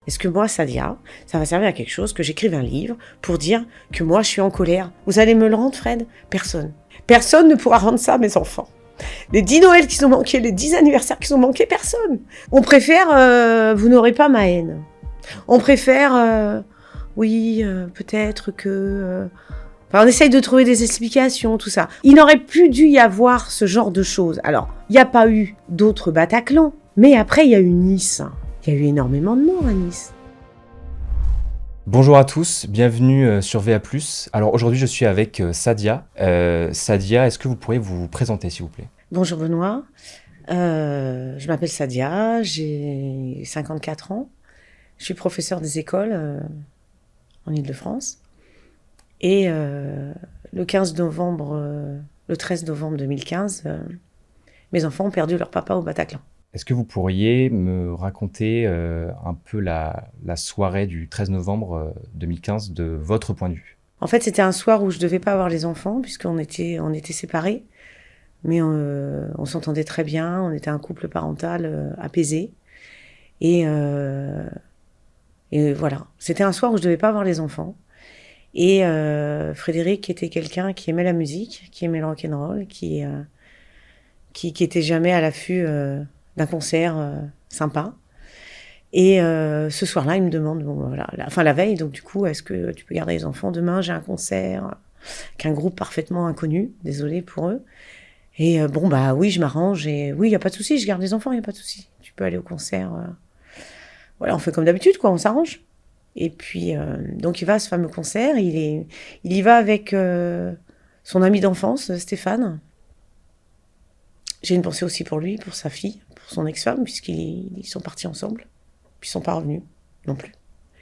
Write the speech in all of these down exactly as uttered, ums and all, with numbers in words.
Est-ce que moi, Sadia, ça va servir à quelque chose que j'écrive un livre pour dire que moi, je suis en colère? Vous allez me le rendre, Fred? Personne. Personne ne pourra rendre ça à mes enfants. Les dix Noëls qui sont manqués, les dix anniversaires qui sont manqués, personne. On préfère, euh, vous n'aurez pas ma haine. On préfère, euh, oui, euh, peut-être que... Euh, enfin, on essaye de trouver des explications, tout ça. Il n'aurait plus dû y avoir ce genre de choses. Alors, il n'y a pas eu d'autres Bataclan, mais après, il y a eu Nice. Il y a eu énormément de morts à Nice. Bonjour à tous, bienvenue sur V A plus. Alors aujourd'hui je suis avec Sadia. Euh, Sadia, est-ce que vous pourriez vous présenter s'il vous plaît? Bonjour Benoît, euh, je m'appelle Sadia, j'ai cinquante-quatre ans. Je suis professeure des écoles euh, en Île-de-France. Et euh, le quinze novembre, euh, le treize novembre deux mille quinze, euh, mes enfants ont perdu leur papa au Bataclan. Est-ce que vous pourriez me raconter euh, un peu la, la soirée du treize novembre deux mille quinze de votre point de vue? En fait, c'était un soir où je devais pas avoir les enfants puisqu'on était, on était séparés. Mais euh, on s'entendait très bien, on était un couple parental euh, apaisé. Et, euh, et voilà, c'était un soir où je devais pas avoir les enfants. Et euh, Frédéric était quelqu'un qui aimait la musique, qui aimait le rock'n'roll, qui, euh, qui, qui était jamais à l'affût euh, d'un concert euh, sympa. Et euh, ce soir-là, il me demande, bon, voilà, la, enfin la veille, donc du coup, est-ce que tu peux garder les enfants? Demain, j'ai un concert qu'un groupe parfaitement inconnu, désolé pour eux. Et euh, bon, bah oui, je m'arrange, et oui, il n'y a pas de souci, je garde les enfants, il n'y a pas de souci. Tu peux aller au concert. Euh... Voilà, on fait comme d'habitude, quoi, on s'arrange. Et puis, euh, donc il va à ce fameux concert, il, est, il y va avec euh, son ami d'enfance, Stéphane. J'ai une pensée aussi pour lui, pour sa fille, pour son ex-femme, puisqu'ils sont partis ensemble. Puis ils sont pas revenus non plus.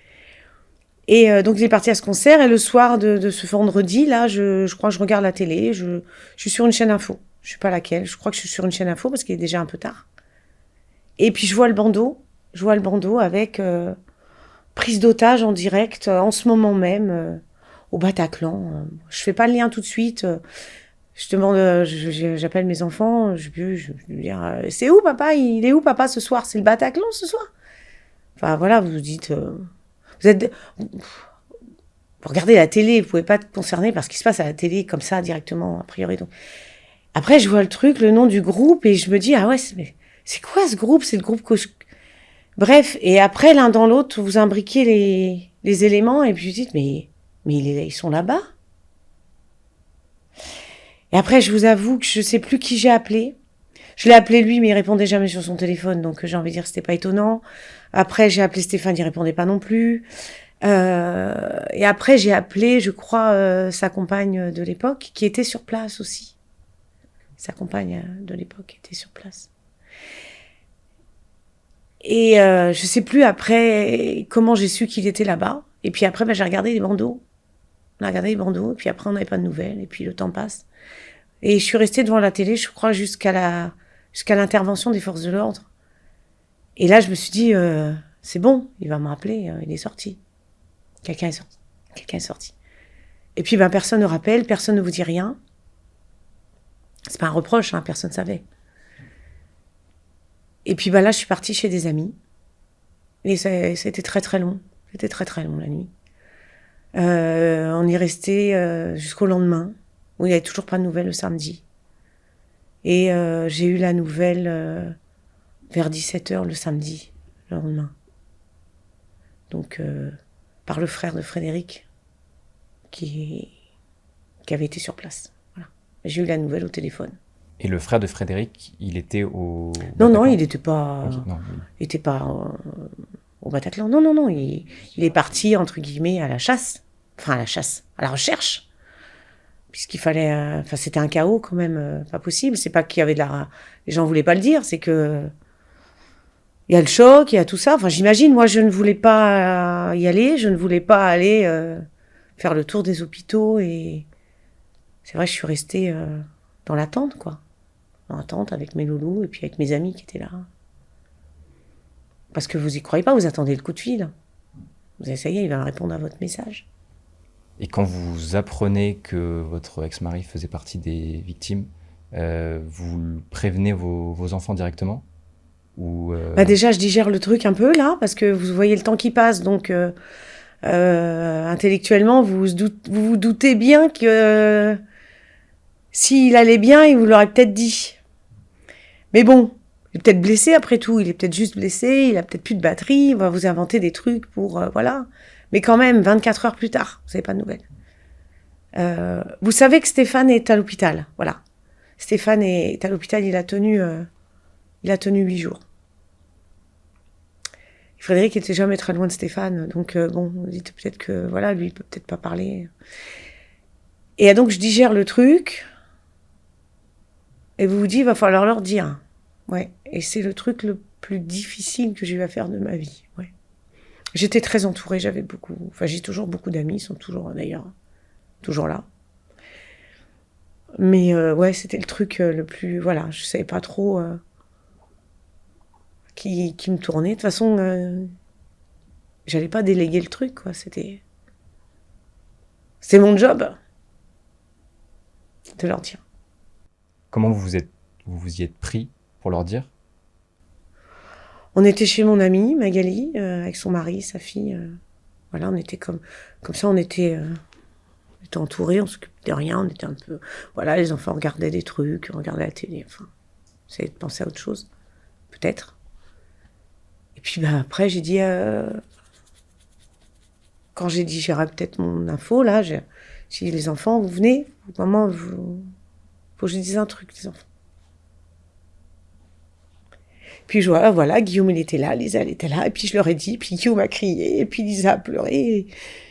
Et euh, donc il est parti à ce concert, et le soir de, de ce vendredi, là, je, je crois que je regarde la télé, je, je suis sur une chaîne info. Je sais pas laquelle, je crois que je suis sur une chaîne info parce qu'il est déjà un peu tard. Et puis je vois le bandeau, je vois le bandeau avec euh, prise d'otage en direct, euh, en ce moment même, euh, au Bataclan. Euh, je fais pas le lien tout de suite. Euh, je demande, euh, je, je, j'appelle mes enfants, je, je, je veux dire, euh, c'est où papa? Il est où papa ce soir? C'est le Bataclan ce soir? Enfin voilà, vous vous dites, euh, vous êtes, vous regardez la télé, vous pouvez pas être concerné par ce qui se passe à la télé comme ça directement a priori. Donc après je vois le truc, le nom du groupe, et je me dis ah ouais, c'est, c'est quoi ce groupe? C'est le groupe que je... Bref, et après l'un dans l'autre vous imbriquez les les éléments, et puis vous dites mais mais ils sont là-bas. Et après je vous avoue que je sais plus qui j'ai appelé. Je l'ai appelé lui, mais il répondait jamais sur son téléphone, donc j'ai envie de dire que c'était pas étonnant. Après, j'ai appelé Stéphane, il répondait pas non plus. Euh, et après, j'ai appelé, je crois, euh, sa compagne de l'époque, qui était sur place aussi. Sa compagne de l'époque était sur place. Et euh, je sais plus après comment j'ai su qu'il était là-bas. Et puis après, bah, j'ai regardé les bandeaux. On a regardé les bandeaux, et puis après, on n'avait pas de nouvelles, et puis le temps passe. Et je suis restée devant la télé, je crois, jusqu'à la... jusqu'à l'intervention des forces de l'ordre. Et là, je me suis dit, euh, c'est bon, il va me rappeler, euh, il est sorti. Quelqu'un est sorti. Quelqu'un est sorti. Et puis, ben, personne ne rappelle, personne ne vous dit rien. C'est pas un reproche, hein, personne ne savait. Et puis, ben, là, je suis partie chez des amis. Et ça, ça a été très, très long. C'était très, très long, la nuit. Euh, on y restait euh, jusqu'au lendemain, où il n'y avait toujours pas de nouvelles le samedi. Et euh, j'ai eu la nouvelle... Euh, vers dix-sept heures le samedi, le lendemain. Donc, euh, par le frère de Frédéric, qui, qui avait été sur place. Voilà. J'ai eu la nouvelle au téléphone. Et le frère de Frédéric, il était au... Non, Bataclan? non, il n'était pas, okay, non, oui. il était pas euh, au Bataclan. Non, non, non, il, il est parti, entre guillemets, à la chasse. Enfin, à la chasse, à la recherche. Puisqu'il fallait... Enfin, euh, c'était un chaos, quand même, euh, pas possible. C'est pas qu'il y avait de la... Les gens voulaient pas le dire, c'est que... Il y a le choc, il y a tout ça. Enfin, j'imagine, moi, je ne voulais pas y aller. Je ne voulais pas aller euh, faire le tour des hôpitaux. Et c'est vrai, je suis restée euh, dans l'attente, quoi. Dans l'attente avec mes loulous et puis avec mes amis qui étaient là. Parce que vous y croyez pas, vous attendez le coup de fil. Vous essayez, il va répondre à votre message. Et quand vous apprenez que votre ex-mari faisait partie des victimes, euh, vous prévenez vos, vos enfants directement? ou euh... Bah déjà, je digère le truc un peu, là, parce que vous voyez le temps qui passe, donc euh, euh, intellectuellement, vous vous, doute, vous vous doutez bien que euh, s'il allait bien, il vous l'aurait peut-être dit. Mais bon, il est peut-être blessé après tout, il est peut-être juste blessé, il a peut-être plus de batterie, il va vous inventer des trucs pour... Euh, voilà. Mais quand même, vingt-quatre heures plus tard, vous n'avez pas de nouvelles. Euh, vous savez que Stéphane est à l'hôpital, voilà. Stéphane est à l'hôpital, il a tenu, euh, il a tenu huit jours. Frédéric était jamais très loin de Stéphane, donc euh, bon, vous dites peut-être que, voilà, lui, il peut peut-être pas parler. Et donc, je digère le truc, et vous vous dites, il va falloir leur dire. Ouais, et c'est le truc le plus difficile que j'ai eu à faire de ma vie, ouais. J'étais très entourée, j'avais beaucoup, enfin, j'ai toujours beaucoup d'amis, ils sont toujours, d'ailleurs, toujours là. Mais euh, ouais, c'était le truc euh, le plus, voilà, je savais pas trop... Euh, Qui, qui me tournait. De toute façon, euh, j'allais pas déléguer le truc, quoi. C'était, c'était mon job de leur dire. Comment vous vous êtes, vous vous y êtes pris pour leur dire? On était chez mon amie Magali euh, avec son mari, sa fille. Euh, voilà, on était comme, comme ça, on était, euh, on était entourés, on s'occupait de rien, on était un peu, voilà, les enfants regardaient des trucs, regardaient la télé. Enfin, essayaient de penser à autre chose, peut-être. Et puis bah, après, j'ai dit, euh, quand j'ai dit, j'irai peut-être mon info, là, j'ai dit, les enfants, vous venez, maman, vous... faut que je dise un truc, les enfants. Puis je vois, voilà, Guillaume, il était là, Lisa, elle était là, et puis je leur ai dit, puis Guillaume a crié, et puis Lisa a pleuré, et,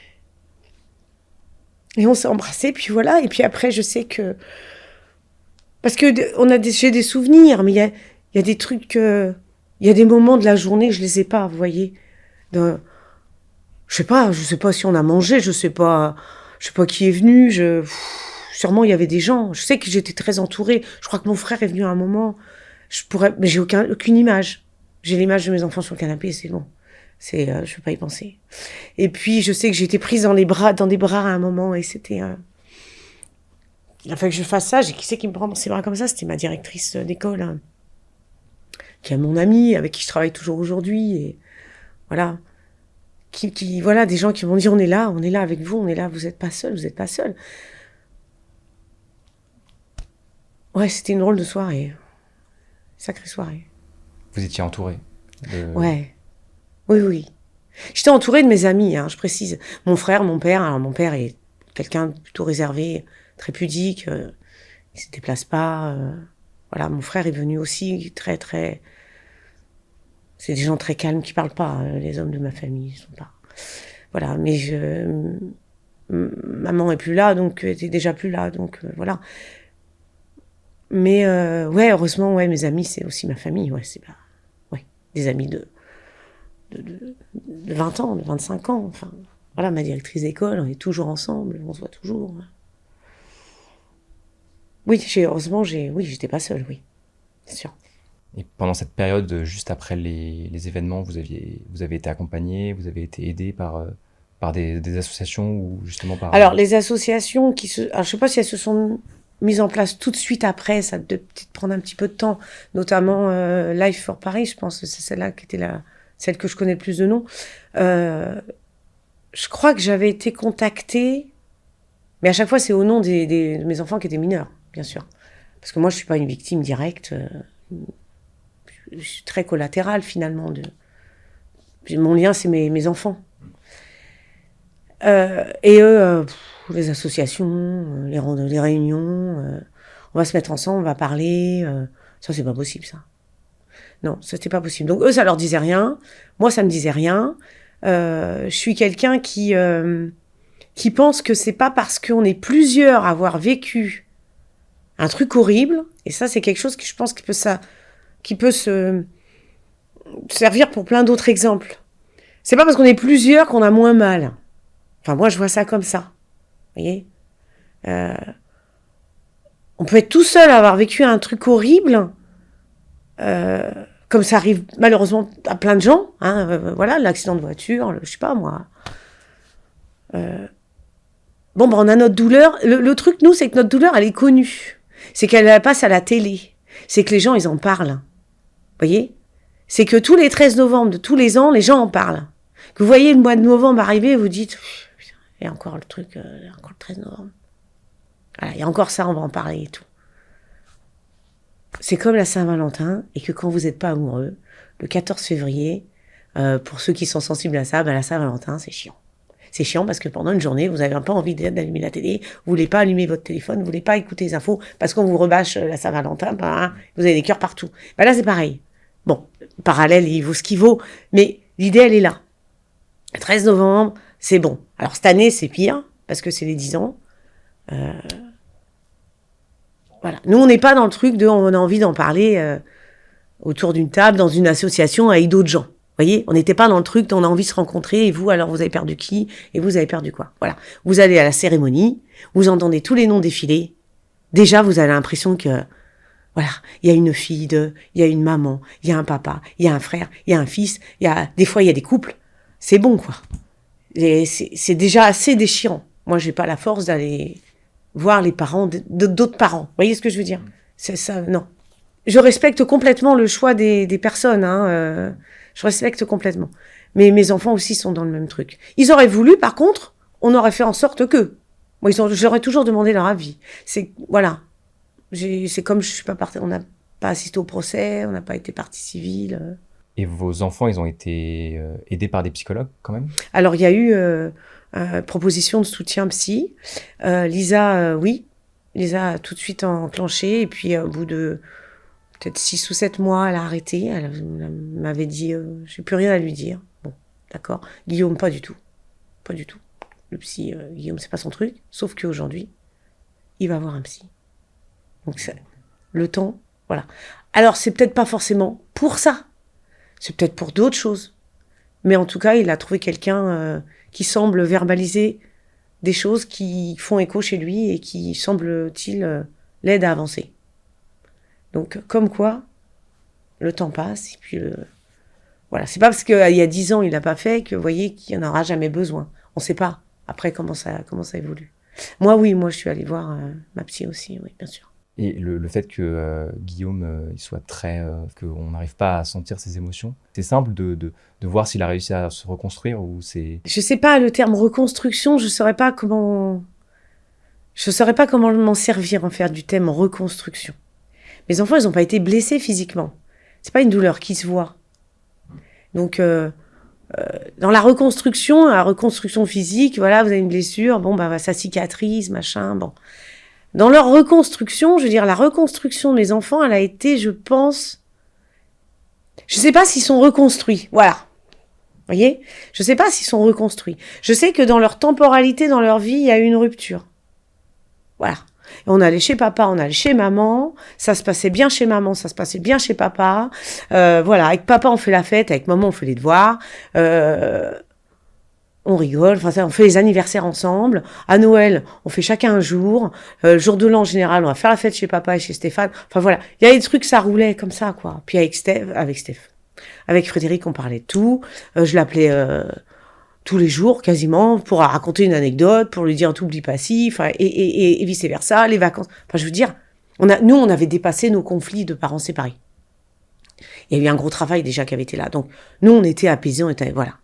et on s'est embrassés, puis voilà, et puis après, je sais que... Parce que on a des... j'ai des souvenirs, mais il y a, il y a des trucs... Euh... Il y a des moments de la journée, je les ai pas, vous voyez. De... Je sais pas, je sais pas si on a mangé, je sais pas, je sais pas qui est venu. Je... Pff, sûrement il y avait des gens. Je sais que j'étais très entourée. Je crois que mon frère est venu à un moment. Je pourrais, mais j'ai aucun, aucune image. J'ai l'image de mes enfants sur le canapé, c'est bon. C'est, euh, je peux pas y penser. Et puis je sais que j'ai été prise dans les bras, dans des bras à un moment, et c'était. Euh... Il a fallu que je fasse ça. J'ai qui c'est qui me prend dans ses bras comme ça? C'était ma directrice d'école. Hein, qui est mon amie, avec qui je travaille toujours aujourd'hui, et voilà, qui, qui, voilà, des gens qui m'ont dit, on est là, on est là avec vous, on est là, vous n'êtes pas seul, vous n'êtes pas seul. Ouais, c'était une drôle de soirée, sacrée soirée. Vous étiez entourée de... Ouais, oui, oui. J'étais entourée de mes amis, hein, je précise. Mon frère, mon père, alors mon père est quelqu'un de plutôt réservé, très pudique, euh, il se déplace pas, euh, voilà, mon frère est venu aussi très, très... C'est des gens très calmes qui parlent pas, euh, les hommes de ma famille, ils sont pas... Voilà, mais je... M- maman est plus là, donc elle était déjà plus là, donc euh, voilà. Mais euh, ouais, heureusement, ouais, mes amis, c'est aussi ma famille, ouais, c'est pas... Ouais, des amis de, de, de, de vingt ans, de vingt-cinq ans, enfin... Voilà, ma directrice d'école, on est toujours ensemble, on se voit toujours. Oui, j'ai, heureusement, j'ai, oui, j'étais pas seule, oui, c'est sûr. Et pendant cette période, juste après les, les événements, vous, aviez, vous avez été accompagné, vous avez été aidé par, euh, par des, des associations ou justement par... Alors, les associations qui se... Alors, je sais pas si elles se sont mises en place tout de suite après, ça devait peut-être prendre un petit peu de temps, notamment euh, Life for Paris, je pense que c'est celle-là qui était la... celle que je connais le plus de nom. Euh, je crois que j'avais été contactée, mais à chaque fois, c'est au nom des, des, de mes enfants qui étaient mineurs, bien sûr. Parce que moi, je suis pas une victime directe... Euh, je suis très collatérale finalement. De... Mon lien, c'est mes, mes enfants. Euh, et eux, euh, pff, les associations, les, les réunions, euh, on va se mettre ensemble, on va parler. Euh, ça, c'est pas possible, ça. Non, ça, c'était pas possible. Donc eux, ça leur disait rien. Moi, ça me disait rien. Euh, je suis quelqu'un qui, euh, qui pense que c'est pas parce qu'on est plusieurs à avoir vécu un truc horrible, et ça, c'est quelque chose que je pense qui peut ça. qui peut se servir pour plein d'autres exemples. C'est pas parce qu'on est plusieurs qu'on a moins mal. Enfin, moi, je vois ça comme ça. Vous voyez euh, on peut être tout seul à avoir vécu un truc horrible, euh, comme ça arrive malheureusement à plein de gens. Hein, euh, voilà, l'accident de voiture, le, je sais pas moi. Euh, bon, ben, on a notre douleur. Le, le truc, nous, c'est que notre douleur, elle est connue. C'est qu'elle passe à la télé. C'est que les gens, ils en parlent. Vous voyez ? c'est que tous les treize novembre de tous les ans, les gens en parlent. Que vous voyez le mois de novembre arriver et vous dites, il y a encore le truc, euh, il y a encore le treize novembre. Voilà, il y a encore ça, on va en parler et tout. C'est comme la Saint-Valentin, et que quand vous n'êtes pas amoureux, le quatorze février, euh, pour ceux qui sont sensibles à ça, ben la Saint-Valentin, c'est chiant. C'est chiant parce que pendant une journée, vous n'avez pas envie d'allumer la télé, vous voulez pas allumer votre téléphone, vous voulez pas écouter les infos, parce qu'on vous rebâche la Saint-Valentin, ben, vous avez des cœurs partout. Ben là, c'est pareil. Bon, parallèle, il vaut ce qu'il vaut, mais l'idée, elle est là. Le treize novembre, c'est bon. Alors, cette année, c'est pire, parce que c'est les dix ans. Euh... Voilà. Nous, on n'est pas dans le truc de, on a envie d'en parler euh, autour d'une table, dans une association, avec d'autres gens. Vous voyez, on n'était pas dans le truc dont on a envie de se rencontrer, et vous, alors, vous avez perdu qui, et vous avez perdu quoi. Voilà. Vous allez à la cérémonie, vous entendez tous les noms défiler. Déjà, vous avez l'impression que, voilà, il y a une fille, de, il y a une maman, il y a un papa, il y a un frère, il y a un fils, il y a, des fois, il y a des couples. C'est bon, quoi. Et c'est, c'est déjà assez déchirant. Moi, j'ai pas la force d'aller voir les parents de, de, d'autres parents. Vous voyez ce que je veux dire? C'est ça, non. Je respecte complètement le choix des, des personnes, hein, euh, je respecte complètement. Mais mes enfants aussi sont dans le même truc. Ils auraient voulu, par contre, on aurait fait en sorte que. Moi, ils ont, je leur ai toujours demandé leur avis. C'est, voilà. J'ai, c'est comme je suis pas partie, on n'a pas assisté au procès, on n'a pas été partie civile. Euh. Et vos enfants, ils ont été euh, aidés par des psychologues, quand même? Alors, il y a eu euh, euh, proposition de soutien psy. Euh, Lisa, euh, oui. Lisa a tout de suite enclenché. Et puis, euh, au bout de peut-être six ou sept mois, elle a arrêté. Elle, elle m'avait dit, euh, j'ai plus rien à lui dire. Bon, d'accord. Guillaume, pas du tout. Pas du tout. Le psy, euh, Guillaume, c'est pas son truc. Sauf qu'aujourd'hui, il va voir un psy. Donc, c'est, le temps, voilà. Alors, c'est peut-être pas forcément pour ça. C'est peut-être pour d'autres choses. Mais en tout cas, il a trouvé quelqu'un euh, qui semble verbaliser des choses qui font écho chez lui et qui, semble-t-il, euh, l'aide à avancer. Donc, comme quoi, le temps passe. Et puis, euh, voilà. C'est pas parce qu'il y a dix ans, il l'a pas fait que vous voyez qu'il n'y en aura jamais besoin. On sait pas après comment ça, comment ça évolue. Moi, oui, moi, je suis allée voir euh, ma psy aussi, oui, bien sûr. Et le, le fait que euh, Guillaume euh, il soit très... Euh, qu'on n'arrive pas à sentir ses émotions, c'est simple de, de, de voir s'il a réussi à se reconstruire ou c'est... Je sais pas, le terme reconstruction, je saurais pas comment... Je saurais pas comment m'en servir, en faire du thème reconstruction. Mes enfants, ils n'ont pas été blessés physiquement. C'est pas une douleur qui se voit. Donc, euh, euh, dans la reconstruction, la reconstruction physique, voilà, vous avez une blessure, bon, bah, ça cicatrise, machin, bon... Dans leur reconstruction, je veux dire, la reconstruction de mes enfants, elle a été, je pense... Je sais pas s'ils sont reconstruits, voilà. Vous voyez? Je sais pas s'ils sont reconstruits. Je sais que dans leur temporalité, dans leur vie, il y a eu une rupture. Voilà. Et on allait chez papa, on allait chez maman, ça se passait bien chez maman, ça se passait bien chez papa. Euh, voilà, avec papa, on fait la fête, avec maman, on fait les devoirs. Euh... On rigole, enfin ça, on fait les anniversaires ensemble. À Noël, on fait chacun un jour. Euh, jour de l'an, en général, on va faire la fête chez papa et chez Stéphane. Enfin voilà, il y a des trucs, ça roulait comme ça, quoi. Puis avec Steph, avec Steph, avec Frédéric, on parlait de tout. Euh, je l'appelais euh, tous les jours, quasiment, pour raconter une anecdote, pour lui dire t'oublies pas si, enfin et, et, et, et vice versa, les vacances. Enfin, je veux dire, on a, nous, on avait dépassé nos conflits de parents séparés. Il y a eu un gros travail déjà qui avait été là. Donc nous, on était apaisés, on était voilà.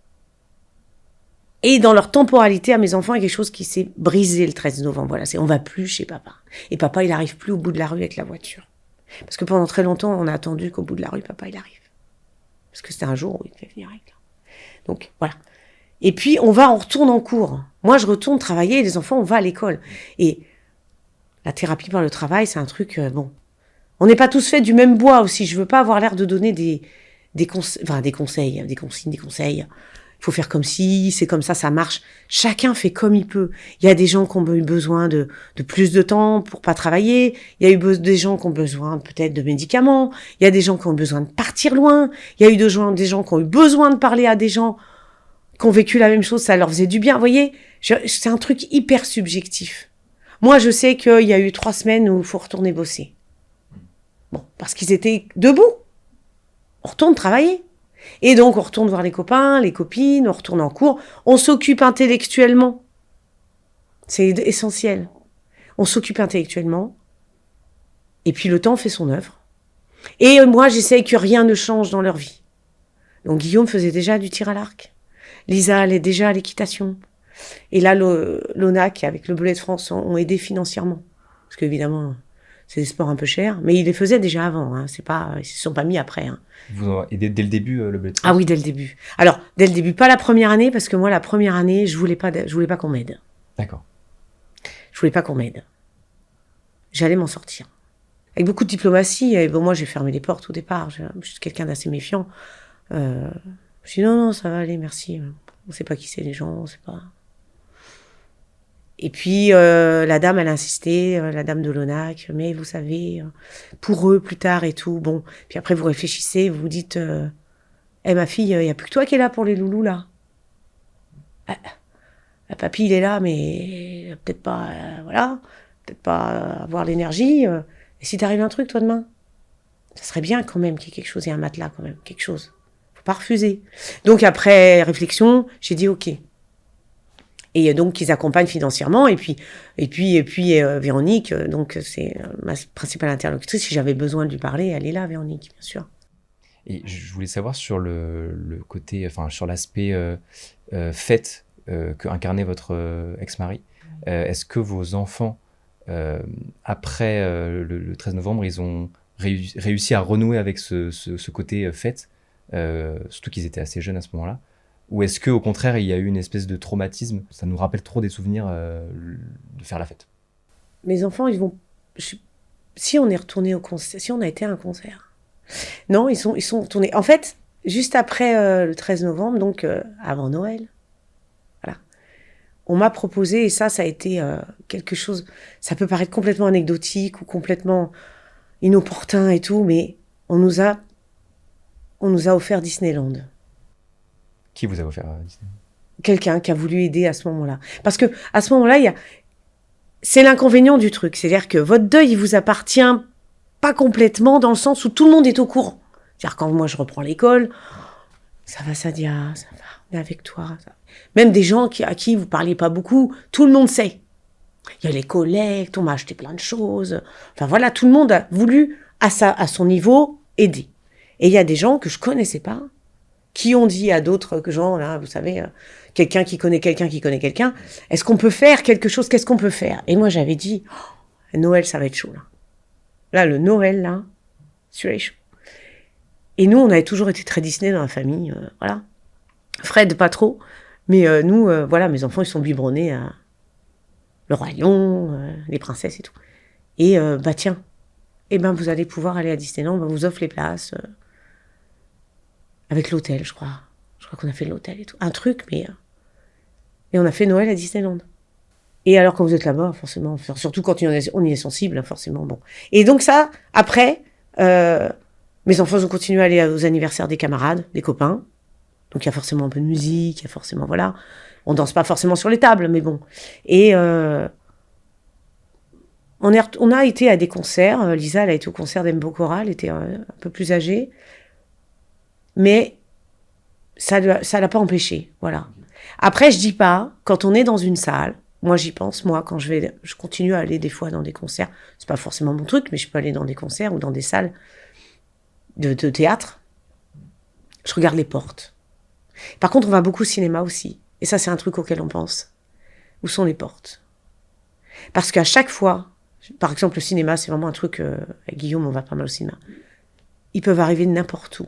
Et dans leur temporalité, à mes enfants, il y a quelque chose qui s'est brisé le treize novembre. Voilà, c'est on va plus chez papa. Et papa, il arrive plus au bout de la rue avec la voiture. Parce que pendant très longtemps, on a attendu qu'au bout de la rue, papa, il arrive. Parce que c'était un jour où il devait venir avec là. Donc, voilà. Et puis, on va, on retourne en cours. Moi, je retourne travailler et les enfants, on va à l'école. Et la thérapie par le travail, c'est un truc, euh, bon. On n'est pas tous faits du même bois aussi. Je veux pas avoir l'air de donner des, des, conse- enfin, des conseils, des consignes, des conseils. Il faut faire comme si, c'est comme ça, ça marche. Chacun fait comme il peut. Il y a des gens qui ont eu besoin de, de plus de temps pour pas travailler. Il y a eu be- des gens qui ont besoin peut-être de médicaments. Il y a des gens qui ont besoin de partir loin. Il y a eu de gens, des gens qui ont eu besoin de parler à des gens qui ont vécu la même chose, ça leur faisait du bien. Vous voyez, je, c'est un truc hyper subjectif. Moi, je sais qu'il y a eu trois semaines où il faut retourner bosser. Bon, parce qu'ils étaient debout. On retourne travailler. Et donc, on retourne voir les copains, les copines, on retourne en cours. On s'occupe intellectuellement. C'est essentiel. On s'occupe intellectuellement. Et puis, le temps fait son œuvre. Et moi, j'essaye que rien ne change dans leur vie. Donc Guillaume faisait déjà du tir à l'arc. Lisa allait déjà à l'équitation. Et là, l'O N A C, avec le Bleuet de France, ont aidé financièrement. Parce qu'évidemment, c'est des sports un peu chers. Mais ils les faisaient déjà avant. Hein. C'est pas, ils ne se sont pas mis après. Hein. Vous ont aidé dès le début, euh, le Bleuet de France? Ah oui, dès le début. Alors, dès le début. Pas la première année, parce que moi, la première année, je voulais pas, je voulais pas qu'on m'aide. D'accord. Je voulais pas qu'on m'aide. J'allais m'en sortir. Avec beaucoup de diplomatie. Et bon, moi, j'ai fermé les portes au départ. Je, je suis quelqu'un d'assez méfiant. Euh, je dis non, non, ça va aller, merci. On sait pas qui c'est les gens, on sait pas. Et puis, euh, la dame, elle a insisté, euh, la dame de l'O N A C, mais vous savez, euh, pour eux, plus tard et tout, bon. Puis après, vous réfléchissez, vous vous dites, euh, eh, ma fille, il n'y a plus que toi qui est là pour les loulous, là. Ah, ah, papy, il est là, mais peut-être pas, euh, voilà, peut-être pas euh, avoir l'énergie. Euh. Et si t'arrive un truc, toi, demain, ça serait bien quand même qu'il y ait quelque chose, il y a un matelas quand même, quelque chose. Faut pas refuser. Donc, après réflexion, j'ai dit, OK. Et donc, ils accompagnent financièrement. Et puis, et puis, et puis euh, Véronique, euh, donc c'est euh, ma principale interlocutrice. Si j'avais besoin de lui parler, elle est là, Véronique, bien sûr. Et je voulais savoir sur le, le côté, enfin, sur l'aspect euh, euh, fête euh, que incarnait votre euh, ex-mari. Euh, est-ce que vos enfants, euh, après euh, le, le treize novembre, ils ont réu- réussi à renouer avec ce, ce, ce côté euh, fête, euh, surtout qu'ils étaient assez jeunes à ce moment-là? Ou est-ce qu'au contraire, il y a eu une espèce de traumatisme? Ça nous rappelle trop des souvenirs euh, de faire la fête. Mes enfants, ils vont... Je... Si on est retourné au concert, si on a été à un concert... Non, ils sont, ils sont retournés... En fait, juste après euh, le treize novembre, donc euh, avant Noël, voilà, on m'a proposé, et ça, ça a été euh, quelque chose... Ça peut paraître complètement anecdotique ou complètement inopportun et tout, mais on nous a, on nous a offert Disneyland. Qui vous a offert euh, Disney? Quelqu'un qui a voulu aider à ce moment-là. Parce que à ce moment-là, il y a... c'est l'inconvénient du truc. C'est-à-dire que votre deuil, il vous appartient pas complètement dans le sens où tout le monde est au courant. C'est-à-dire quand moi je reprends l'école, ça va Sadia, ça va, on est avec toi. Ça... Même des gens qui, à qui vous parliez pas beaucoup, tout le monde sait. Il y a les collectes, on m'a acheté plein de choses. Enfin voilà, tout le monde a voulu, à, sa, à son niveau, aider. Et il y a des gens que je connaissais pas, qui ont dit à d'autres gens, là, vous savez, euh, quelqu'un qui connaît quelqu'un qui connaît quelqu'un, est-ce qu'on peut faire quelque chose? Qu'est-ce qu'on peut faire? Et moi, j'avais dit, oh, Noël, ça va être chaud, là. Là, le Noël, là, celui-là est chaud. Et nous, on avait toujours été très Disney dans la famille, euh, voilà. Fred, pas trop, mais euh, nous, euh, voilà, mes enfants, ils sont biberonnés à le Roi Lion, euh, les princesses et tout. Et, euh, bah tiens, eh ben, vous allez pouvoir aller à Disneyland, on vous offre les places... Euh, avec l'hôtel, je crois. Je crois qu'on a fait l'hôtel et tout. Un truc, mais... Euh... Et on a fait Noël à Disneyland. Et alors, quand vous êtes là-bas, forcément, surtout quand on est, on y est sensible, forcément, bon. Et donc ça, après, euh, mes enfants ont continué à aller aux anniversaires des camarades, des copains. Donc il y a forcément un peu de musique, il y a forcément, voilà. On danse pas forcément sur les tables, mais bon. Et euh, on, est, on a été à des concerts. Lisa, elle a été au concert d'Embo Cora, elle était un, un peu plus âgée. Mais ça ne ça l'a pas empêché, voilà. Après, je dis pas, quand on est dans une salle, moi j'y pense, moi, quand je vais, je continue à aller des fois dans des concerts, c'est pas forcément mon truc, mais je peux aller dans des concerts ou dans des salles de, de théâtre, je regarde les portes. Par contre, on va beaucoup au cinéma aussi, et ça c'est un truc auquel on pense. Où sont les portes? Parce qu'à chaque fois, par exemple le cinéma, c'est vraiment un truc, euh, avec Guillaume on va pas mal au cinéma, ils peuvent arriver de n'importe où.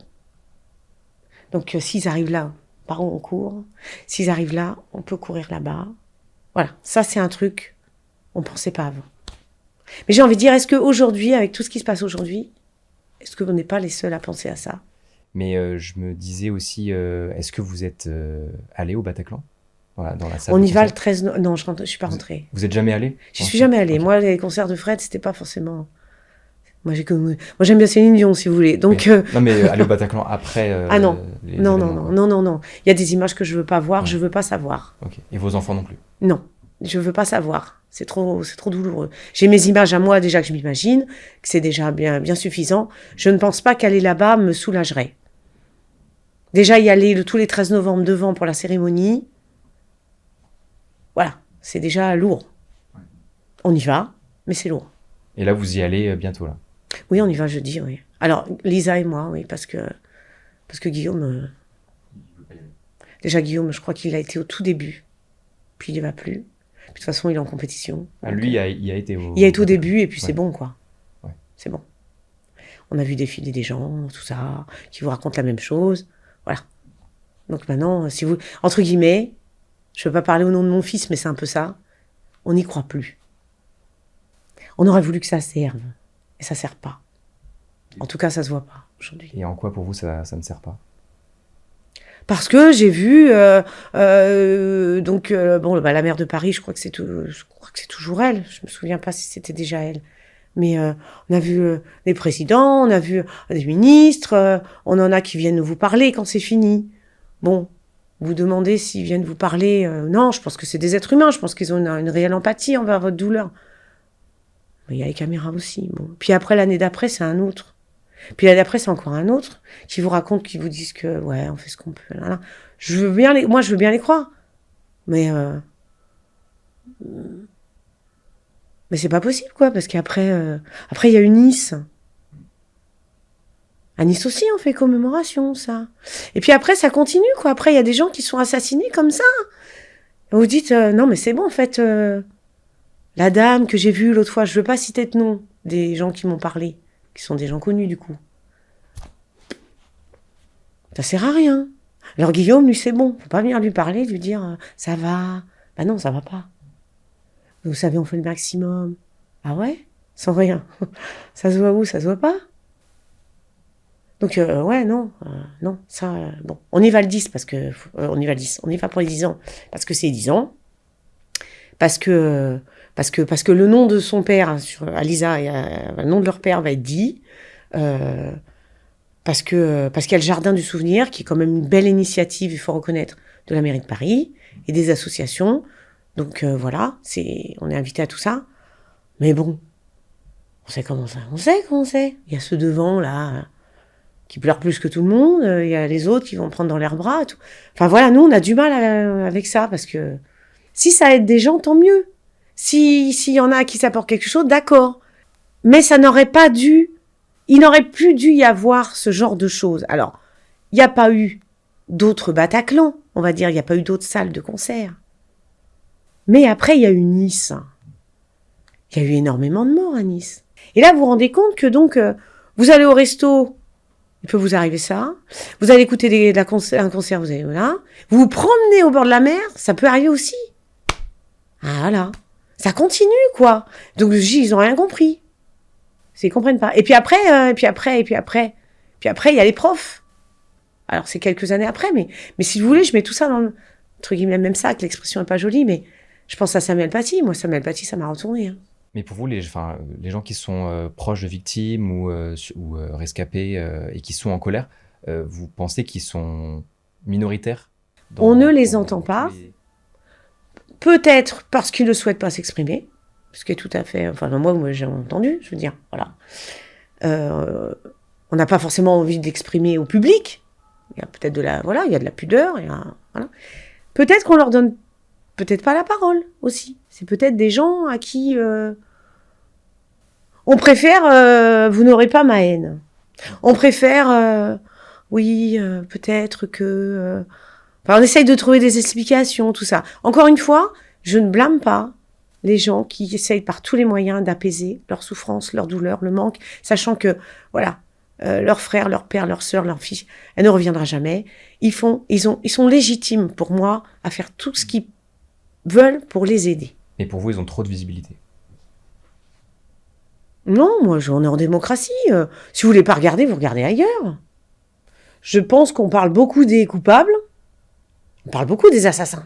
Donc, euh, s'ils arrivent là, par où on court. S'ils arrivent là, on peut courir là-bas. Voilà, ça, c'est un truc, on ne pensait pas avant. Mais j'ai envie de dire, est-ce qu'aujourd'hui, avec tout ce qui se passe aujourd'hui, est-ce que vous n'êtes pas les seuls à penser à ça? Mais euh, je me disais aussi, euh, est-ce que vous êtes euh, allé au Bataclan? Voilà, dans la salle On de y va concert? le treize... No... Non, je ne suis pas rentrée. Vous êtes jamais allé? Je suis jamais allée. Okay. Moi, les concerts de Fred, c'était pas forcément... Moi, j'ai comme... Moi, j'aime bien Céline Dion, si vous voulez. Donc, mais, euh... Non, mais aller au Bataclan après... Euh, ah non. Les non, non, non, non, non, non. Il y a des images que je veux pas voir, ouais. Je veux pas savoir. Ok. Et vos enfants non plus? Non, je veux pas savoir. C'est trop, c'est trop douloureux. J'ai mes images à moi, déjà, que je m'imagine, que c'est déjà bien, bien suffisant. Je ne pense pas qu'aller là-bas me soulagerait. Déjà, y aller le, tous les treize novembre devant pour la cérémonie, voilà, c'est déjà lourd. Ouais. On y va, mais c'est lourd. Et là, vous y allez bientôt, là? Oui, on y va jeudi, oui. Alors, Lisa et moi, oui, parce que, parce que Guillaume... euh, déjà, Guillaume, je crois qu'il a été au tout début, puis il n'y va plus. Puis, de toute façon, il est en compétition. Ah, donc, lui, il euh, a, il a été au... il a été au Bataclan. début, et puis c'est Ouais. bon, quoi. Ouais. C'est bon. On a vu défiler des gens, tout ça, qui vous racontent la même chose. Voilà. Donc maintenant, si vous... Entre guillemets, je ne veux pas parler au nom de mon fils, mais c'est un peu ça. On n'y croit plus. On aurait voulu que ça serve. Et ça ne sert pas. En tout cas, ça ne se voit pas aujourd'hui. Et en quoi, pour vous, ça, ça ne sert pas? Parce que j'ai vu, euh, euh, donc, euh, bon, bah, la maire de Paris, je crois que c'est tout, je crois que c'est toujours elle. Je me souviens pas si c'était déjà elle. Mais euh, on a vu euh, des présidents, on a vu des ministres, euh, on en a qui viennent vous parler quand c'est fini. Bon, vous demandez s'ils viennent vous parler. Euh, non, je pense que c'est des êtres humains. Je pense qu'ils ont une, une réelle empathie envers votre douleur. Mais il y a les caméras aussi. Bon. Puis après, l'année d'après, c'est un autre. Puis l'année d'après, c'est encore un autre qui vous raconte, qui vous disent que, ouais, on fait ce qu'on peut. Là, là. Je veux bien les, moi, je veux bien les croire. Mais, euh, mais c'est pas possible, quoi, parce qu'après, euh, après, il y a eu Nice. À Nice aussi, on fait commémoration, ça. Et puis après, ça continue, quoi. Après, il y a des gens qui sont assassinés comme ça. Et vous dites, euh, non, mais c'est bon, en fait. Euh, la dame que j'ai vue l'autre fois, je veux pas citer de nom des gens qui m'ont parlé, qui sont des gens connus, du coup. Ça sert à rien. Alors Guillaume, lui, c'est bon. Faut pas venir lui parler, lui dire, euh, ça va. Bah non, ça va pas. Vous savez, on fait le maximum. Ah ouais? Sans rien. Ça se voit où? Ça se voit pas? Donc, euh, ouais, non, euh, non, ça, euh, bon. On y va le dix, parce que, euh, on y va le dix, on y va pour les dix ans, parce que c'est dix ans, parce que, parce que, parce que le nom de son père, sur, à Lisa, et à, le nom de leur père va être dit, euh, parce que, parce qu'il y a le Jardin du Souvenir, qui est quand même une belle initiative, il faut reconnaître, de la mairie de Paris, et des associations, donc euh, voilà, c'est, on est invité à tout ça, mais bon, on sait comment ça, on sait comment c'est, il y a ceux devant, là, qui pleurent plus que tout le monde, il y a les autres qui vont prendre dans leurs bras. Tout. Enfin voilà, nous on a du mal à, avec ça parce que si ça aide des gens, tant mieux. Si s'il y en a qui s'apportent quelque chose, d'accord. Mais ça n'aurait pas dû, il n'aurait plus dû y avoir ce genre de choses. Alors, il n'y a pas eu d'autres Bataclan, on va dire, il n'y a pas eu d'autres salles de concert. Mais après, il y a eu Nice. Il y a eu énormément de morts à Nice. Et là, vous vous rendez compte que donc, euh, vous allez au resto, il peut vous arriver ça. Vous allez écouter des, la concert, un concert, vous allez là. Vous vous promenez au bord de la mer, ça peut arriver aussi. Ah voilà. Ça continue, quoi. Donc, ils ont rien compris. Ils comprennent pas. Et puis après, euh, et puis après, et puis après, puis après, il y a les profs. Alors, c'est quelques années après, mais, mais si vous voulez, je mets tout ça dans le, entre guillemets, même ça, que l'expression est pas jolie, mais je pense à Samuel Paty. Moi, Samuel Paty, ça m'a retourné, hein. Mais pour vous, les, enfin, les gens qui sont euh, proches de victimes ou, euh, ou euh, rescapés euh, et qui sont en colère, euh, vous pensez qu'ils sont minoritaires dans, On ne les dans, entend dans pas. les... Peut-être parce qu'ils ne souhaitent pas s'exprimer, ce qui est tout à fait... Enfin, moi, moi j'ai entendu, je veux dire, voilà. Euh, on n'a pas forcément envie d'exprimer au public. Il y a peut-être de la... Voilà, il y a de la pudeur. Il y a, voilà. Peut-être qu'on leur donne peut-être pas la parole aussi. C'est peut-être des gens à qui... Euh, on préfère... Euh, vous n'aurez pas ma haine. On préfère... Euh, oui, euh, peut-être que... Euh, enfin, on essaye de trouver des explications, tout ça. Encore une fois, je ne blâme pas les gens qui essayent par tous les moyens d'apaiser leur souffrance, leur douleur, le manque, sachant que, voilà, euh, leur frère, leur père, leur sœur, leur fille, elle ne reviendra jamais. Ils font, ils ont, ils sont légitimes pour moi à faire tout ce qu'ils veulent pour les aider. Et pour vous, ils ont trop de visibilité? Non, moi, on est en démocratie. Euh, si vous voulez pas regarder, vous regardez ailleurs. Je pense qu'on parle beaucoup des coupables, on parle beaucoup des assassins.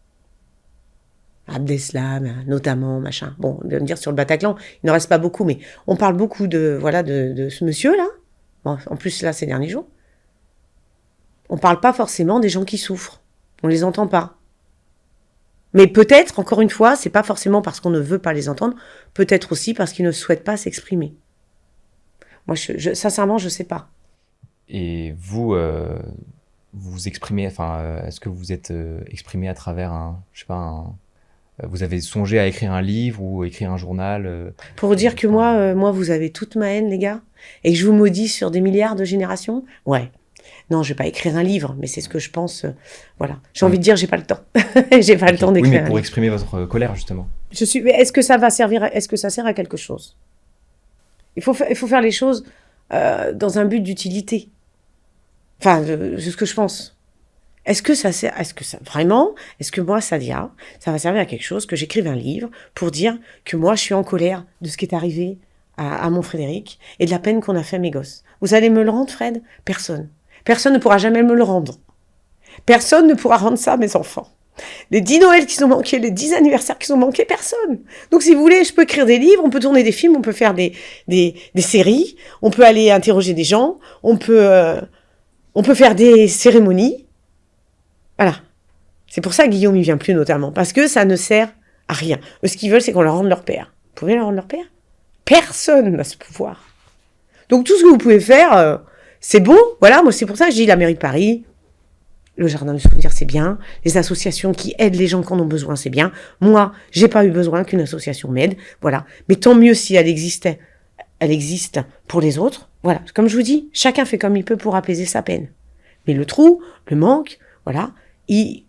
Abdeslam, notamment, machin. Bon, on va me dire sur le Bataclan, il ne reste pas beaucoup, mais on parle beaucoup de, voilà, de, de ce monsieur-là. Bon, en plus, là, ces derniers jours. On ne parle pas forcément des gens qui souffrent. On ne les entend pas. Mais peut-être, encore une fois, c'est pas forcément parce qu'on ne veut pas les entendre, peut-être aussi parce qu'ils ne souhaitent pas s'exprimer. Moi, je, je, sincèrement, je ne sais pas. Et vous, euh, vous vous exprimez, enfin, euh, est-ce que vous êtes euh, exprimé à travers un, je sais pas, un, vous avez songé à écrire un livre ou écrire un journal euh, Pour vous dire que moi, euh, moi, vous avez toute ma haine, les gars, et que je vous maudis sur des milliards de générations. Ouais. Non, je vais pas écrire un livre, mais c'est ce que je pense. Euh, voilà. J'ai Ouais. envie de dire, j'ai pas le temps. j'ai pas Ok. le temps Oui, d'écrire. mais un pour livre. exprimer votre colère, justement. Je suis. Mais est-ce que ça va servir à... Est-ce que ça sert à quelque chose? Il faut, fa... il faut faire les choses euh, dans un but d'utilité. Enfin, euh, c'est ce que je pense. Est-ce que ça sert, est-ce que ça, vraiment, est-ce que moi, Sadia, ça va servir à quelque chose que j'écrive un livre pour dire que moi, je suis en colère de ce qui est arrivé à, à mon Frédéric et de la peine qu'on a fait à mes gosses? Vous allez me le rendre, Fred? Personne. Personne ne pourra jamais me le rendre. Personne ne pourra rendre ça à mes enfants. Les dix Noëls qui sont manqués, les dix anniversaires qui sont manqués, personne. Donc, si vous voulez, je peux écrire des livres, on peut tourner des films, on peut faire des, des, des séries, on peut aller interroger des gens, on peut, euh, on peut faire des cérémonies. Voilà. C'est pour ça que Guillaume, il vient plus, notamment. Parce que ça ne sert à rien. Eux, ce qu'ils veulent, c'est qu'on leur rende leur père. Vous pouvez leur rendre leur père? Personne n'a ce pouvoir. Donc, tout ce que vous pouvez faire, euh, c'est bon. Voilà, moi, c'est pour ça que je dis la mairie de Paris, le jardin du souvenir, c'est bien. Les associations qui aident les gens qui en ont besoin, c'est bien. Moi, j'ai pas eu besoin qu'une association m'aide. Voilà. Mais tant mieux si elle existait. Elle existe pour les autres. Voilà. Comme je vous dis, chacun fait comme il peut pour apaiser sa peine. Mais le trou, le manque, voilà, il...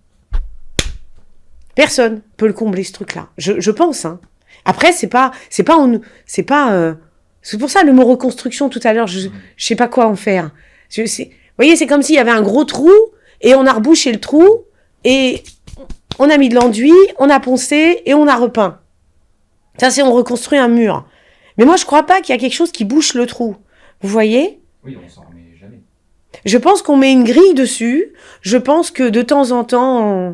personne peut le combler, ce truc-là. Je, je pense, hein. Après, c'est pas, c'est pas, on, c'est pas, euh... c'est pour ça le mot reconstruction tout à l'heure, je, je sais pas quoi en faire. Je, c'est... Vous voyez, c'est comme s'il y avait un gros trou, et on a rebouché le trou, et on a mis de l'enduit, on a poncé, et on a repeint. Ça, c'est on reconstruit un mur. Mais moi, je crois pas qu'il y a quelque chose qui bouche le trou. Vous voyez? Oui, on s'en remet jamais. Je pense qu'on met une grille dessus. Je pense que de temps en temps, on...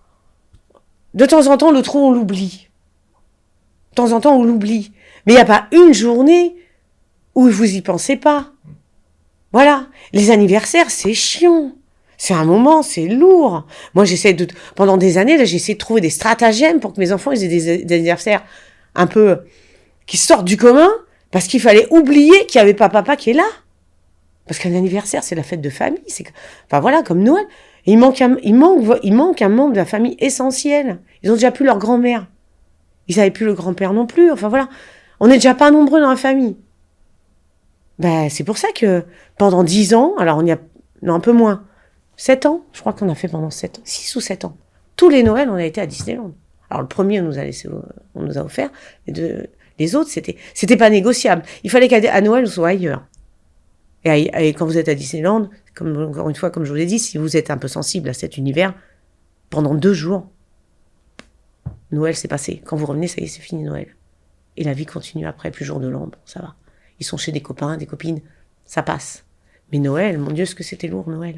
de temps en temps, le trou, on l'oublie. De temps en temps, on l'oublie. Mais il n'y a pas une journée où vous y pensez pas. Voilà. Les anniversaires, c'est chiant. C'est un moment, c'est lourd. Moi, j'essaie de, pendant des années, là, j'ai essayé de trouver des stratagèmes pour que mes enfants, ils aient des, des anniversaires un peu, qui sortent du commun, parce qu'il fallait oublier qu'il n'y avait pas papa qui est là. Parce qu'un anniversaire, c'est la fête de famille. C'est, enfin voilà, comme Noël. Et il manque un, il manque, il manque un membre de la famille essentiel. Ils ont déjà plus leur grand-mère. Ils n'avaient plus le grand-père non plus. Enfin voilà. On n'est déjà pas nombreux dans la famille. Ben, c'est pour ça que pendant dix ans, alors on y a, non, un peu moins, sept ans, je crois qu'on a fait pendant sept ans, six ou sept ans. Tous les Noëls, on a été à Disneyland. Alors le premier, on nous a laissé, on nous a offert. Les deux, les autres, c'était, c'était pas négociable. Il fallait qu'à Noël, on soit ailleurs. Et, et quand vous êtes à Disneyland, comme, encore une fois, comme je vous l'ai dit, si vous êtes un peu sensible à cet univers, pendant deux jours, Noël s'est passé. Quand vous revenez, ça y est, c'est fini Noël. Et la vie continue après, plus jour de l'an, bon, ça va. Ils sont chez des copains, des copines, ça passe. Mais Noël, mon Dieu, ce que c'était lourd, Noël.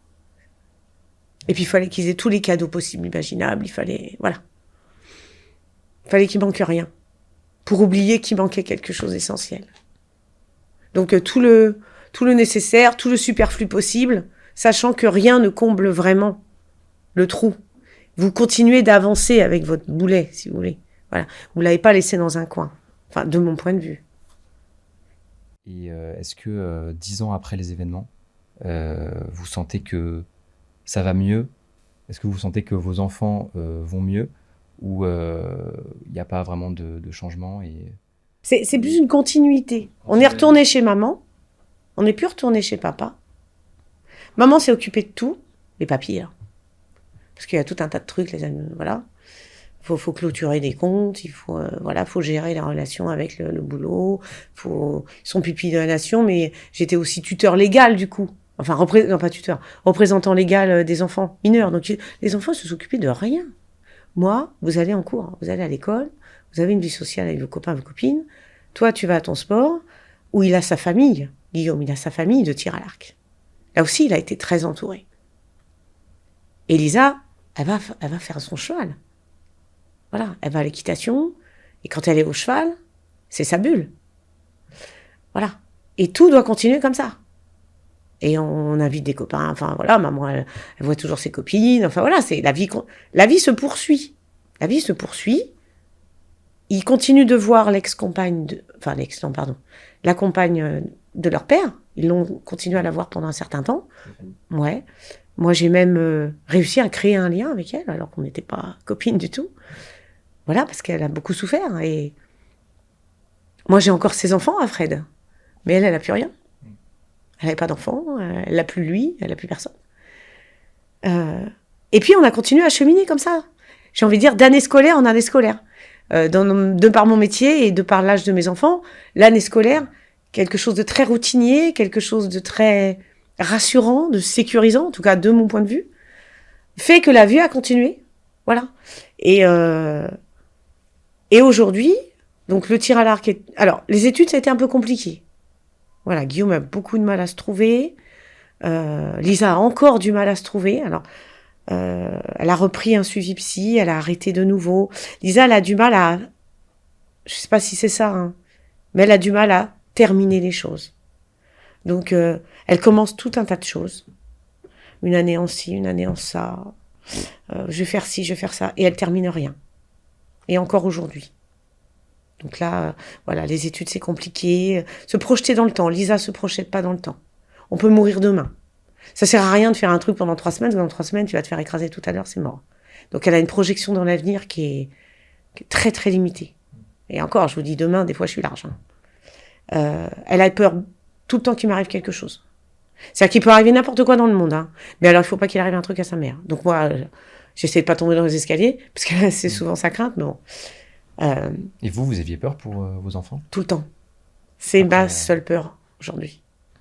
Et puis il fallait qu'ils aient tous les cadeaux possibles, imaginables, il fallait, voilà. Il fallait qu'il manque rien. Pour oublier qu'il manquait quelque chose d'essentiel. Donc euh, tout le... tout le nécessaire, tout le superflu possible, sachant que rien ne comble vraiment le trou. Vous continuez d'avancer avec votre boulet, si vous voulez. Voilà. Vous ne l'avez pas laissé dans un coin. Enfin, de mon point de vue. Et euh, est-ce que euh, dix ans après les événements, euh, vous sentez que ça va mieux? Est-ce que vous sentez que vos enfants euh, vont mieux? Ou il euh, n'y a pas vraiment de, de changement et... C'est, c'est plus une continuité. On est retourné chez maman. On n'est plus retourné chez papa. Maman s'est occupée de tout, les papiers. Hein. Parce qu'il y a tout un tas de trucs, les amis, voilà. Il faut, faut clôturer des comptes, il faut, euh, voilà, faut gérer la relation avec le, le boulot, faut, ils sont pupilles de la nation, mais j'étais aussi tuteur légal, du coup. Enfin, repré... non, pas tuteur, représentant légal des enfants mineurs. Donc, les enfants se sont occupés de rien. Moi, vous allez en cours, vous allez à l'école, vous avez une vie sociale avec vos copains, vos copines. Toi, tu vas à ton sport, où il a sa famille. Guillaume, il a sa famille de tir à l'arc. Là aussi, il a été très entouré. Elisa, elle va, elle va faire son cheval. Voilà, elle va à l'équitation, et quand elle est au cheval, c'est sa bulle. Voilà. Et tout doit continuer comme ça. Et on invite des copains, enfin voilà, maman, elle, elle voit toujours ses copines, enfin voilà, c'est la vie, la vie se poursuit. La vie se poursuit. Ils continuent de voir l'ex-compagne, de, enfin l'ex, non, pardon, la compagne de leur père. Ils l'ont continué à la voir pendant un certain temps. Ouais. Moi, j'ai même euh, réussi à créer un lien avec elle, alors qu'on n'était pas copines du tout. Voilà, parce qu'elle a beaucoup souffert. Et moi, j'ai encore ses enfants à Fred. Mais elle, elle n'a plus rien. Elle n'avait pas d'enfants, elle n'a plus lui, elle n'a plus personne. Euh, et puis, on a continué à cheminer comme ça. J'ai envie de dire d'année scolaire en année scolaire. Euh, dans, de par mon métier et de par l'âge de mes enfants, l'année scolaire, quelque chose de très routinier, quelque chose de très rassurant, de sécurisant, en tout cas de mon point de vue, fait que la vie a continué. Voilà. Et, euh, et aujourd'hui, donc le tir à l'arc est... Alors, les études, ça a été un peu compliqué. Voilà, Guillaume a beaucoup de mal à se trouver. Euh, Lisa a encore du mal à se trouver. Alors, euh, elle a repris un suivi psy, elle a arrêté de nouveau. Lisa, elle a du mal à... Je sais pas si c'est ça, hein, mais elle a du mal à terminer les choses. Donc, euh, elle commence tout un tas de choses. Une année en ci, une année en ça. Euh, je vais faire ci, je vais faire ça. Et elle termine rien. Et encore aujourd'hui. Donc là, euh, voilà, les études, c'est compliqué. Se projeter dans le temps. Lisa se projette pas dans le temps. On peut mourir demain. Ça sert à rien de faire un truc pendant trois semaines, parce que dans trois semaines, tu vas te faire écraser tout à l'heure, c'est mort. Donc elle a une projection dans l'avenir qui est, qui est très, très limitée. Et encore, je vous dis demain, des fois, je suis large. Hein. Euh, elle a peur tout le temps qu'il m'arrive quelque chose. C'est-à-dire qu'il peut arriver n'importe quoi dans le monde. Hein. Mais alors, il faut pas qu'il arrive un truc à sa mère. Donc moi, euh, j'essaie de pas tomber dans les escaliers, parce que c'est souvent sa crainte, mais bon. Euh, Et vous, vous aviez peur pour euh, vos enfants? Tout le temps. C'est Après, ma euh... seule peur aujourd'hui.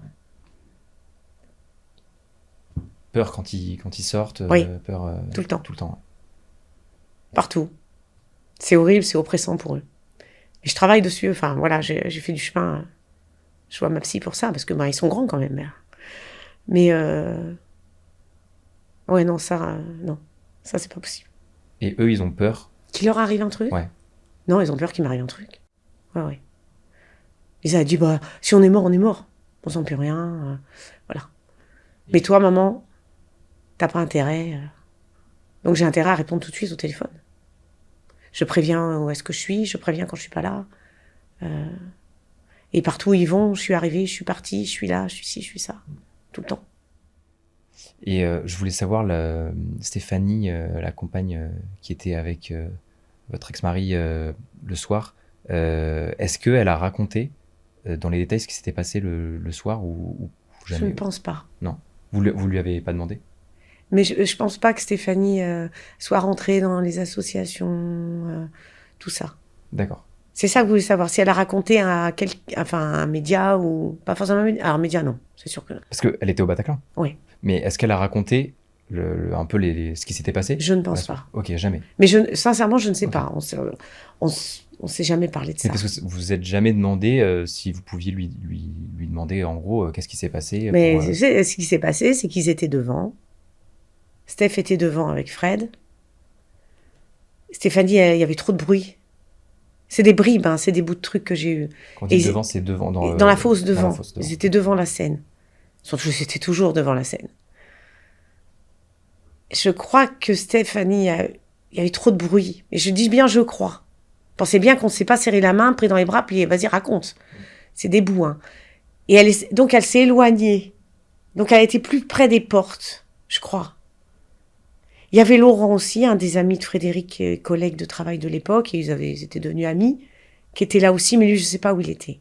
Peur quand ils, quand ils sortent, Oui, euh, peur euh, tout le temps. Tout le temps. Partout. C'est horrible, c'est oppressant pour eux. Et je travaille dessus, enfin voilà, j'ai, j'ai fait du chemin. Je vois ma psy pour ça, parce que ben, ils sont grands quand même. Mais, mais euh... ouais, non, ça, euh, non, ça c'est pas possible. Et eux, ils ont peur? Qu'il leur arrive un truc? Ouais. Non, ils ont peur qu'il m'arrive un truc. Ouais, ouais. Ils ont dit, bah, si on est mort, on est mort. On sent plus rien. Euh, voilà. Mais toi, maman, t'as pas intérêt. Euh... Donc j'ai intérêt à répondre tout de suite au téléphone. Je préviens où est-ce que je suis, je préviens quand je suis pas là. Euh... Et partout où ils vont, je suis arrivée, je suis partie, je suis là, je suis ci, je suis ça. Tout le temps. Et euh, je voulais savoir, la, Stéphanie, euh, la compagne euh, qui était avec euh, votre ex-mari euh, le soir, euh, est-ce qu'elle a raconté euh, dans les détails ce qui s'était passé le, le soir ou, ou jamais? Je ne pense pas. Non. Vous, vous lui avez pas demandé? Mais je, je pense pas que Stéphanie euh, soit rentrée dans les associations, euh, tout ça. D'accord. C'est ça que vous voulez savoir, si elle a raconté à quel, enfin, un média ou pas forcément un média. Alors, média, non, c'est sûr que non. Parce qu'elle était au Bataclan. Oui. Mais est-ce qu'elle a raconté le, le, un peu les, les, ce qui s'était passé? Je ne pense pas. Ok, jamais. Mais je, sincèrement, je ne sais okay. pas. On s'est, on, on s'est jamais parlé de ça. Mais parce que vous vous êtes jamais demandé euh, si vous pouviez lui, lui, lui demander en gros euh, qu'est-ce qui s'est passé? Mais pour, euh... ce qui s'est passé, c'est qu'ils étaient devant. Steph était devant avec Fred. Stéphanie, il y avait trop de bruit. C'est des bribes, hein, c'est des bouts de trucs que j'ai eu. Quand tu dis devant, c'est devant dans, dans le, la fosse devant. Dans la fosse devant. Ils étaient devant la scène. Surtout, c'était toujours devant la scène. Je crois que Stéphanie, a... il y avait trop de bruit. Et je dis bien, je crois. Pensez bien qu'on ne s'est pas serré la main, pris dans les bras, puis vas-y, raconte. C'est des bouts. Hein. Et elle est... donc, elle s'est éloignée. Donc, elle était plus près des portes, je crois. Il y avait Laurent aussi, un des amis de Frédéric, collègue de travail de l'époque, et ils, avaient, ils étaient devenus amis, qui était là aussi, mais lui, je ne sais pas où il était.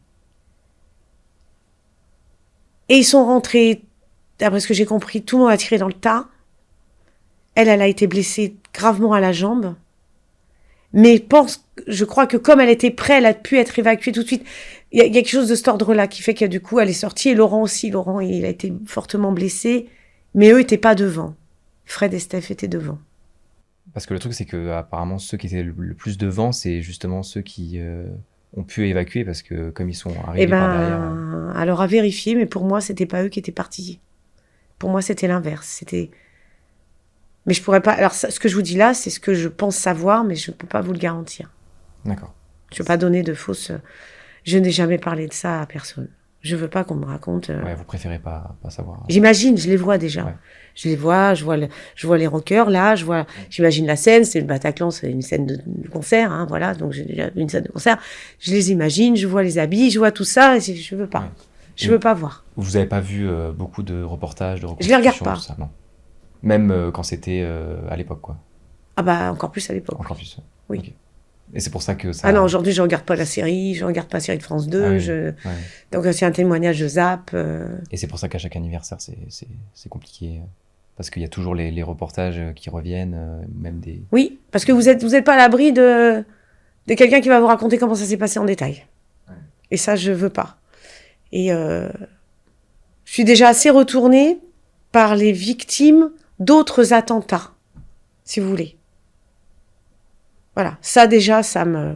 Et ils sont rentrés, d'après ce que j'ai compris, tout le monde a tiré dans le tas. Elle, elle a été blessée gravement à la jambe. Mais pense, je crois que comme elle était prête, elle a pu être évacuée tout de suite. Il y a, il y a quelque chose de cet ordre-là qui fait que du coup, elle est sortie. Et Laurent aussi, Laurent, il a été fortement blessé. Mais eux n'étaient pas devant. Fred et Steph étaient devant. Parce que le truc, c'est que apparemment ceux qui étaient le plus devant, c'est justement ceux qui euh, ont pu évacuer parce que comme ils sont arrivés eh ben, par derrière. Euh... Alors à vérifier, mais pour moi, c'était pas eux qui étaient partis. Pour moi, c'était l'inverse. C'était. Mais je pourrais pas. Alors ça, ce que je vous dis là, c'est ce que je pense savoir, mais je peux pas vous le garantir. D'accord. Je veux pas donner de fausses. Je n'ai jamais parlé de ça à personne. Je veux pas qu'on me raconte. Euh... Ouais, vous préférez pas, pas savoir. J'imagine, je les vois déjà. Ouais. Je les vois, je vois, le, je vois les rockers là, je vois, j'imagine la scène, c'est le Bataclan, c'est une scène de, de concert, hein, voilà, donc j'ai déjà une scène de concert. Je les imagine, je vois les habits, je vois tout ça, et je veux pas, ouais. je et veux pas voir. Vous avez pas vu euh, beaucoup de reportages, de reconstitutions? Je les regarde pas. Tout ça, non. Même euh, quand c'était euh, à l'époque, quoi. Ah bah encore plus à l'époque. Encore plus. Oui. Okay. Et c'est pour ça que ça... Ah non, aujourd'hui, je regarde pas la série, je regarde pas la série de France deux. Ah oui, je... ouais. Donc, c'est un témoignage, je zappe. Euh... Et c'est pour ça qu'à chaque anniversaire, c'est, c'est, c'est compliqué. Parce qu'il y a toujours les, les reportages qui reviennent, euh, même des... Oui, parce que vous êtes, vous êtes pas à l'abri de, de quelqu'un qui va vous raconter comment ça s'est passé en détail. Ouais. Et ça, je veux pas. Et euh... je suis déjà assez retournée par les victimes d'autres attentats, si vous voulez. Voilà, ça déjà, ça me...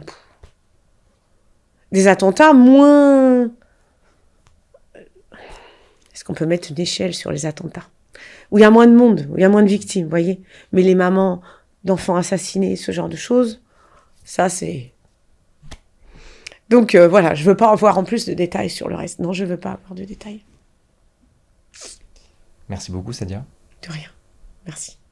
Des attentats moins... Est-ce qu'on peut mettre une échelle sur les attentats ? Où il y a moins de monde, où il y a moins de victimes, vous voyez ? Mais les mamans d'enfants assassinés, ce genre de choses, ça c'est... Donc euh, voilà, je veux pas avoir en plus de détails sur le reste. Non, je veux pas avoir de détails. Merci beaucoup, Sadia. De rien. Merci.